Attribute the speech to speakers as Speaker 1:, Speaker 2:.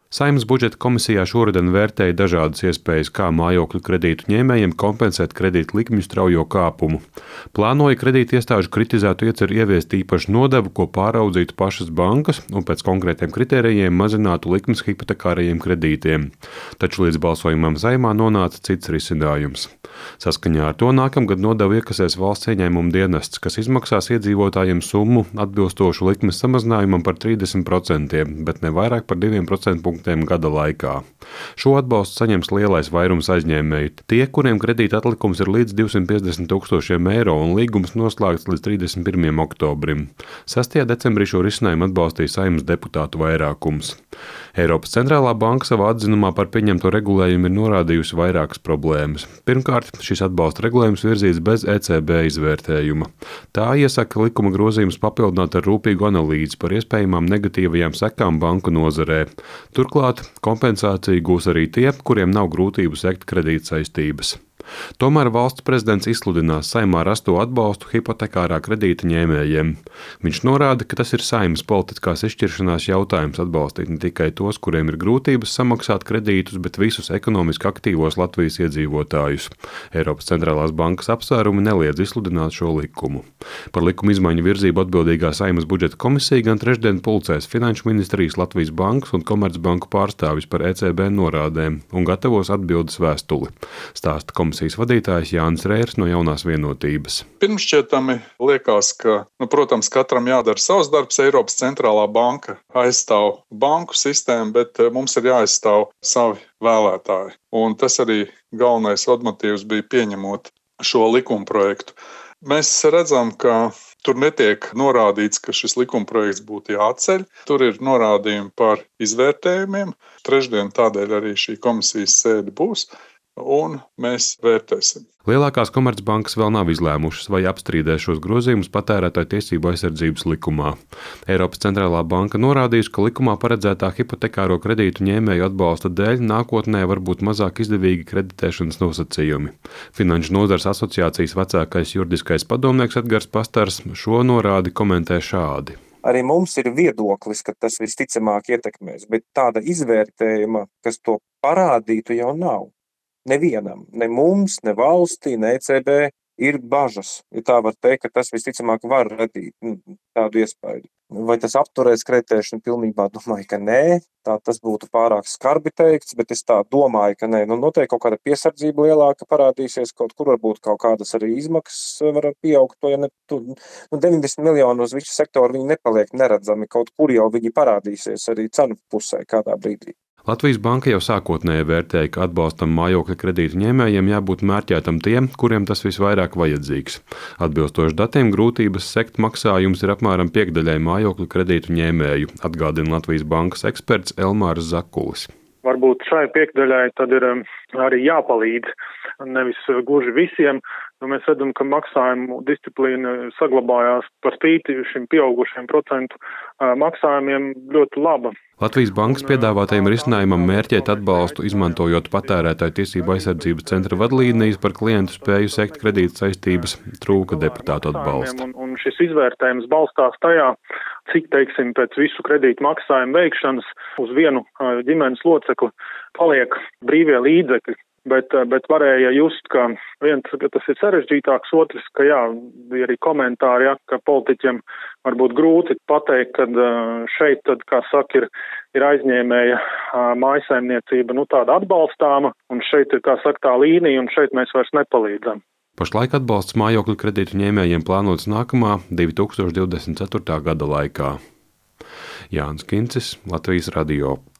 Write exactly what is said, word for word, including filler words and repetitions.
Speaker 1: Saeimas budžeta komisijā šoruden vērtēja dažādas iespējas, kā mājokļu kredītu ņēmējiem kompensēt kredītu likmju straujo kāpumu. Plānoja kredītu iestāžu kritizētu ieceru ieviest īpašu nodevu, ko pāraudzītu pašas bankas un pēc konkrētiem kritērijiem mazinātu likmes hipotekārajiem kredītiem. Taču līdz balsojumam Saeimā nonāca cits risinājums. Saskaņā ar to nākamgad nodevu iekasēs valsts ieņēmuma dienests, kas izmaksās iedzīvotājiem summu atbilstošu likmes samazinājumam par trīsdesmit procentiem, bet ne vairāk par diviem procentiem gada laikā. Šo atbalstu saņems lielais vairums aizņēmēju. Tie, kuriem kredīta atlikums ir līdz divsimt piecdesmit tūkstošiem eiro un līgums noslēgts līdz trīsdesmit pirmajam oktobrim. sestajā decembrī šo risinājumu atbalstīja Saeimas deputātu vairākums. Eiropas centrālā banka savā atzinumā par pieņemto regulējumu ir norādījusi vairākas problēmas. Pirmkārt, šis atbalsta regulējums virzīts bez E C B izvērtējuma. Tā iesaka likuma grozījumus papildināt ar rūpīgu analīzi par iespējamām negatīvajām sekām banku nozarē. Turklāt kompensāciju gūs arī tie, kuriem nav grūtību sekt kredītsaistības. Tomēr valsts prezidents izsludinās Saeimā rasto atbalstu hipotekārā kredīta ņēmējiem. Viņš norāda, ka tas ir Saeimas politiskās izšķiršanās jautājums atbalstīt ne tikai tos, kuriem ir grūtības samaksāt kredītus, bet visus ekonomiski aktīvos Latvijas iedzīvotājus. Eiropas centrālās bankas apsvērumi neliedz izsludināt šo likumu. Par likuma izmaiņu virzību atbildīgā Saeimas budžeta komisija gan trešdien pulcēs Finanšu ministrijas, Latvijas bankas un Komercbanku pārstāvis par E C B norādēm un gatavos atbildes vēstuli. Stāsta komisijas vadītājs Jānis Rērs no Jaunās vienotības.
Speaker 2: Pirmšķietami liekas, ka, nu, protams, katram jādara savs darbs. Eiropas centrālā banka aizstāv banku sistēmu, bet mums ir jāaizstāv savi vēlētāji. Un tas arī galvenais vadmotīvs bija pieņemot šo likumprojektu. Mēs redzam, ka tur netiek norādīts, ka šis likumprojekts būtu jāatceļ. Tur ir norādījumi par izvērtējumiem. Trešdien tādēļ arī šī komisijas sēde būs. Un mēs vērtēsim.
Speaker 1: Lielākās komercbankas vēl nav izlēmušas, vai apstrīdēs šos grozījumus patērētāju tiesību aizsardzības likumā. Eiropas centrālā banka norādījusi, ka likumā paredzētā hipotekāro kredītu ņēmēju atbalsta dēļ nākotnē var būt mazāk izdevīgi kreditēšanas nosacījumi. Finanšu nozares asociācijas vecākais juridiskais padomnieks Edgars Pastars šo norādi komentē šādi.
Speaker 3: Arī mums ir viedoklis, ka tas visticamāk ietekmēs, bet tāda izvērtējuma, kas to parādītu, jau nav. Nevienam, ne mums, ne valstī, ne E C B ir bažas. Ja tā var teikt, ka tas visticamāk var radīt tādu iespēju. Vai tas apturēs kreditēšanu pilnībā? Domāju, ka nē. Tā tas būtu pārāk skarbi teikts, bet es tā domāju, ka nē. Nu, noteikti kaut kāda piesardzība lielāka parādīsies, kaut kur varbūt kaut kādas arī izmaksas var pieaugt. To, ja ne, tu, nu, deviņdesmit miljonu uz visu sektoru viņi nepaliek neredzami, kaut kur jau viņi parādīsies arī cenu pusē kādā brīdī.
Speaker 1: Latvijas banka jau sākotnēji vērtēja, ka atbalstam mājokļa kredītu ņēmējiem jābūt mērķētam tiem, kuriem tas visvairāk vajadzīgs. Atbilstoši datiem grūtības sekt maksājums ir apmēram piekdaļai mājokļu kredītu ņēmēju, atgādina Latvijas bankas eksperts Elmārs Zakulis.
Speaker 4: Varbūt šai piekdaļai tad ir arī jāpalīdz, nevis gluži visiem. Nu, mēs redzam, ka maksājumu disciplīna saglabājās par spīti šim pieaugušiem procentu maksājumiem ļoti laba.
Speaker 1: Latvijas bankas piedāvātajam risinājumam mērķēt atbalstu, izmantojot patērētāju tiesību aizsardzības centra vadlīnijas par klientu spēju sekt kredīta saistības, trūka deputātu atbalsta.
Speaker 4: Un, un šis izvērtējums balstās tajā, cik, teiksim, pēc visu kredītu maksājumu veikšanas uz vienu ģimenes locekli paliek brīvie līdzekļi. Bet, bet varēja just, ka viens, ka tas ir sarežģītāks, otrs, ka jā, bija arī komentāri, jā, ka politiķiem varbūt grūti pateikt, kad šeit, tad, kā saka, ir, ir aizņēmēja mājsaimniecība, nu tāda atbalstāma, un šeit ir, kā saka, tā līnija, un šeit mēs vairs nepalīdzam.
Speaker 1: Pašlaik atbalsts mājokļu kredītu ņēmējiem plānots nākamā divi tūkstoši divdesmit ceturtā gada laikā. Jānis Kincis, Latvijas radio.